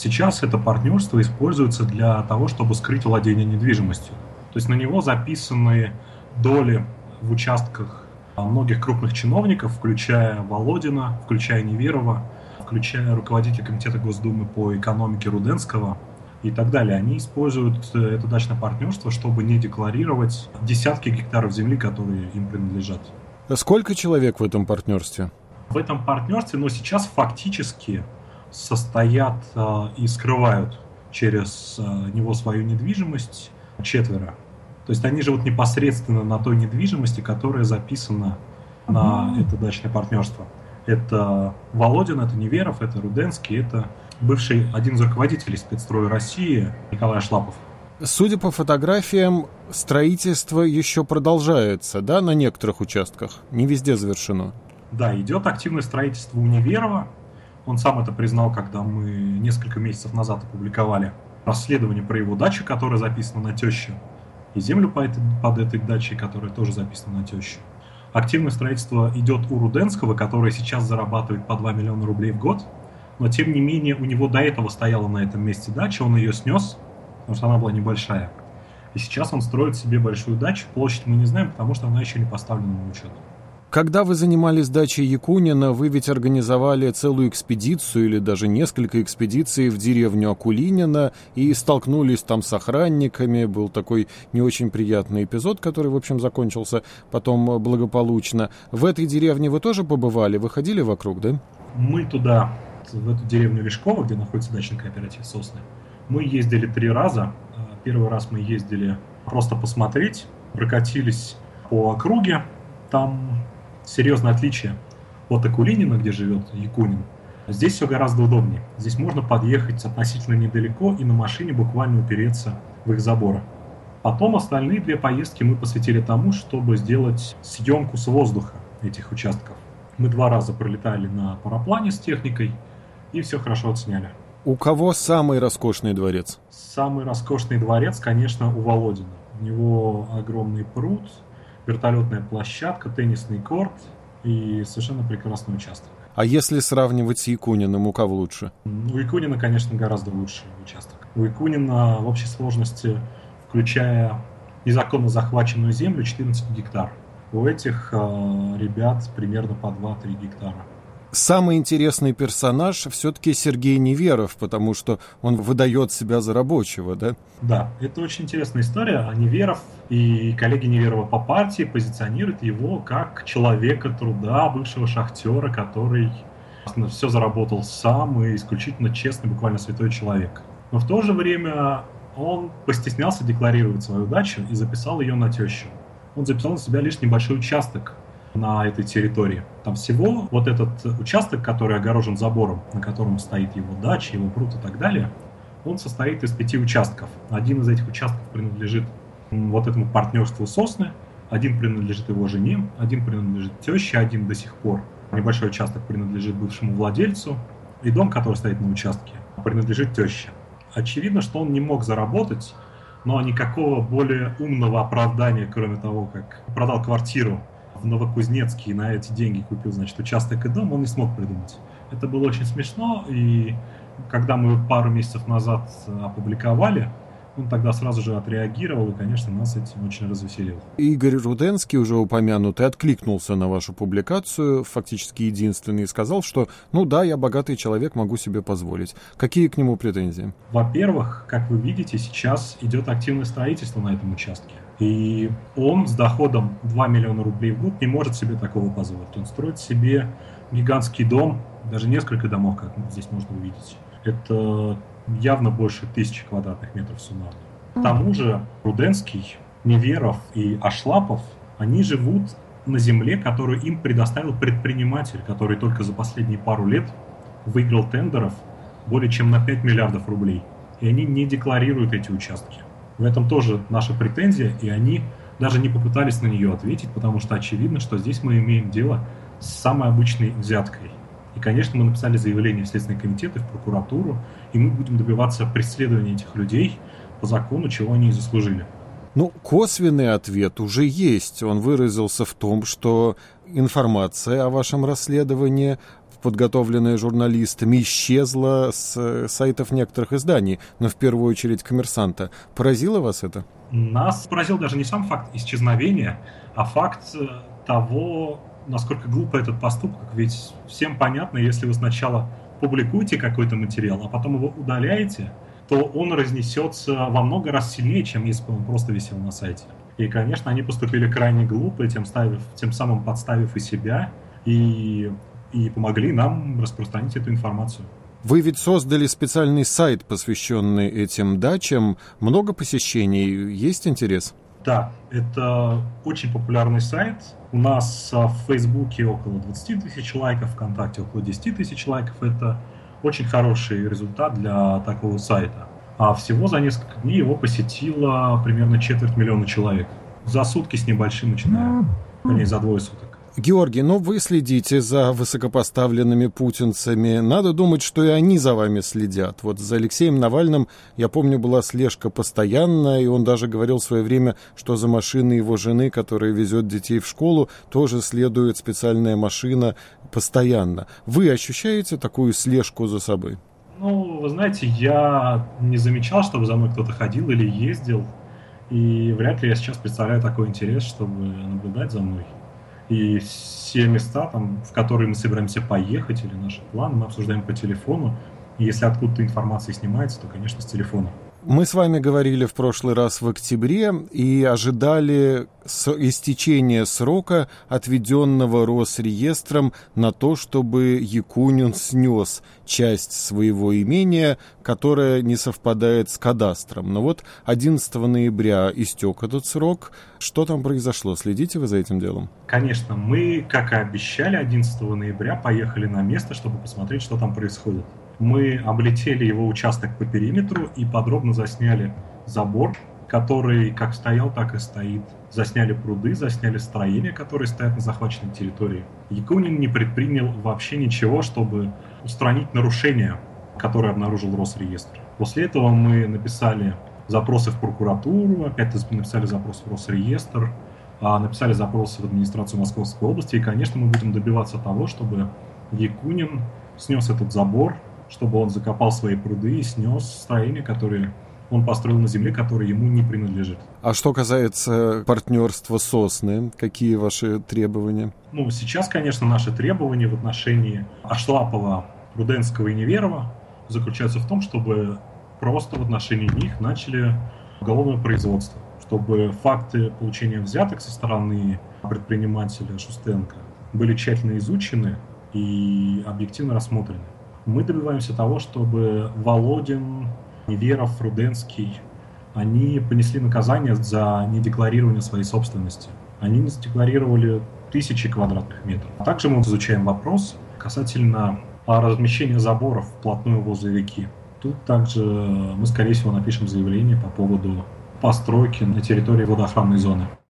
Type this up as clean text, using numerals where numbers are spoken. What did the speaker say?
Сейчас это партнерство используется для того, чтобы скрыть владение недвижимостью. То есть на него записаны доли в участках многих крупных чиновников, включая Володина, включая Неверова, включая руководителя комитета Госдумы по экономике Руденского и так далее. Они используют это дачное партнерство, чтобы не декларировать десятки гектаров земли, которые им принадлежат. Сколько человек в этом партнерстве? В этом партнерстве, сейчас фактически состоят и скрывают через него свою недвижимость 4. То есть они живут непосредственно на той недвижимости, которая записана на это дачное партнерство. Это Володин, это Неверов, это Руденский, это бывший один из руководителей спецстроя России Николай Ашлапов. Судя по фотографиям, строительство еще продолжается, да, на некоторых участках? Не везде завершено. Да, идет активное строительство у Неверова. Он сам это признал, когда мы несколько месяцев назад опубликовали расследование про его дачу, которая записана на тещу, и землю под этой дачей, которая тоже записана на тещу. Активное строительство идет у Руденского, который сейчас зарабатывает по 2 миллиона рублей в год, но тем не менее у него до этого стояла на этом месте дача, он ее снес, потому что она была небольшая. И сейчас он строит себе большую дачу, площадь мы не знаем, потому что она еще не поставлена на учет. Когда вы занимались дачей Якунина, вы ведь организовали целую экспедицию или даже несколько экспедиций в деревню Акулинина и столкнулись там с охранниками. Был такой не очень приятный эпизод, который, в общем, закончился потом благополучно. В этой деревне вы тоже побывали? Вы ходили вокруг, да? Мы туда, в эту деревню Лешково, где находится дачный кооператив «Сосны», мы ездили 3 раза. Первый раз мы ездили просто посмотреть, прокатились по округе. Там серьезное отличие от Акулинина, где живет Якунин. Здесь все гораздо удобнее. Здесь можно подъехать относительно недалеко и на машине буквально упереться в их заборы. Потом остальные 2 поездки мы посвятили тому, чтобы сделать съемку с воздуха этих участков. Мы 2 раза пролетали на параплане с техникой и все хорошо отсняли. У кого самый роскошный дворец? Самый роскошный дворец, конечно, у Володина. У него огромный пруд, вертолетная площадка, теннисный корт и совершенно прекрасный участок. А если сравнивать с Якуниным, у кого лучше? У Якунина, конечно, гораздо лучший участок. У Якунина в общей сложности, включая незаконно захваченную землю, 14 гектар. У этих ребят примерно по 2-3 гектара. Самый интересный персонаж все-таки Сергей Неверов, потому что он выдает себя за рабочего, да? Да, это очень интересная история. Неверов и коллеги Неверова по партии позиционируют его как человека труда, бывшего шахтера, который все заработал сам и исключительно честный, буквально святой человек. Но в то же время он постеснялся декларировать свою дачу и записал ее на тещу. Он записал на себя лишь небольшой участок на этой территории. Там всего вот этот участок, который огорожен забором, на котором стоит его дача, его пруд и так далее, он состоит из 5 участков. Один из этих участков принадлежит вот этому партнерству «Сосны», один принадлежит его жене, один принадлежит теще, один до сих пор. Небольшой участок принадлежит бывшему владельцу, и дом, который стоит на участке, принадлежит теще. Очевидно, что он не мог заработать, но никакого более умного оправдания, кроме того, как продал квартиру в Новокузнецке и на эти деньги купил, участок и дом, он не смог придумать. Это было очень смешно, и когда мы пару месяцев назад опубликовали, он тогда сразу же отреагировал и, конечно, нас этим очень развеселил. Игорь Руденский, уже упомянутый, откликнулся на вашу публикацию, фактически единственный, и сказал, что, да, я богатый человек, могу себе позволить. Какие к нему претензии? Во-первых, как вы видите, сейчас идет активное строительство на этом участке. И он с доходом 2 миллиона рублей в год не может себе такого позволить. Он строит себе гигантский дом, даже несколько домов, как здесь можно увидеть. Это явно больше 1000 квадратных метров суммарно. К тому же Руденский, Неверов и Ашлапов, они живут на земле, которую им предоставил предприниматель, который только за последние пару лет выиграл тендеров более чем на 5 миллиардов рублей. И они не декларируют эти участки. В этом тоже наша претензия, и они даже не попытались на нее ответить, потому что очевидно, что здесь мы имеем дело с самой обычной взяткой. И, конечно, мы написали заявление в Следственный комитет и в прокуратуру, и мы будем добиваться преследования этих людей по закону, чего они и заслужили. Косвенный ответ уже есть. Он выразился в том, что информация о вашем расследовании подготовленная журналистами, исчезла с сайтов некоторых изданий, но в первую очередь «Коммерсанта». Поразило вас это? Нас поразил даже не сам факт исчезновения, а факт того, насколько глупо этот поступок. Ведь всем понятно, если вы сначала публикуете какой-то материал, а потом его удаляете, то он разнесется во много раз сильнее, чем если бы он просто висел на сайте. И, конечно, они поступили крайне глупо, тем самым подставив и себя, и помогли нам распространить эту информацию. Вы ведь создали специальный сайт, посвященный этим дачам. Много посещений? Есть интерес? Да, это очень популярный сайт. У нас в Фейсбуке около 20 тысяч лайков, ВКонтакте около 10 тысяч лайков. Это очень хороший результат для такого сайта. А всего за несколько дней его посетило примерно 250 000 человек. За сутки с небольшим начиная, вернее, за двое суток. Георгий, вы следите за высокопоставленными путинцами. Надо думать, что и они за вами следят. Вот за Алексеем Навальным, я помню, была слежка постоянная, и он даже говорил в свое время, что за машиной его жены, которая везет детей в школу, тоже следует специальная машина постоянно. Вы ощущаете такую слежку за собой? Вы знаете, я не замечал, чтобы за мной кто-то ходил или ездил, и вряд ли я сейчас представляю такой интерес, чтобы наблюдать за мной. И все места, в которые мы собираемся поехать, или наши планы, мы обсуждаем по телефону. И если откуда-то информация снимается, то, конечно, с телефона. Мы с вами говорили в прошлый раз в октябре и ожидали истечения срока, отведенного Росреестром на то, чтобы Якунин снес часть своего имения, которое не совпадает с кадастром. Но 11 ноября истек этот срок. Что там произошло? Следите вы за этим делом? Конечно, мы, как и обещали, 11 ноября поехали на место, чтобы посмотреть, что там происходит. Мы облетели его участок по периметру и подробно засняли забор, который как стоял, так и стоит. Засняли пруды, засняли строения, которые стоят на захваченной территории. Якунин не предпринял вообще ничего, чтобы устранить нарушения, которые обнаружил Росреестр. После этого мы написали запросы в прокуратуру, опять написали запрос в Росреестр, написали запросы в администрацию Московской области. И, конечно, мы будем добиваться того, чтобы Якунин снес этот забор, чтобы он закопал свои пруды и снес строения, которые он построил на земле, которая ему не принадлежит. А что касается партнерства Сосны, какие ваши требования? Сейчас, конечно, наши требования в отношении Ашлапова, Руденского и Неверова заключаются в том, чтобы просто в отношении них начали уголовное производство, чтобы факты получения взяток со стороны предпринимателя Шустенко были тщательно изучены и объективно рассмотрены. Мы добиваемся того, чтобы Володин, Неверов, Руденский, они понесли наказание за недекларирование своей собственности. Они не задекларировали тысячи квадратных метров. А также мы изучаем вопрос касательно размещения заборов вплотную возле реки. Тут также мы, скорее всего, напишем заявление по поводу постройки на территории водоохранной зоны.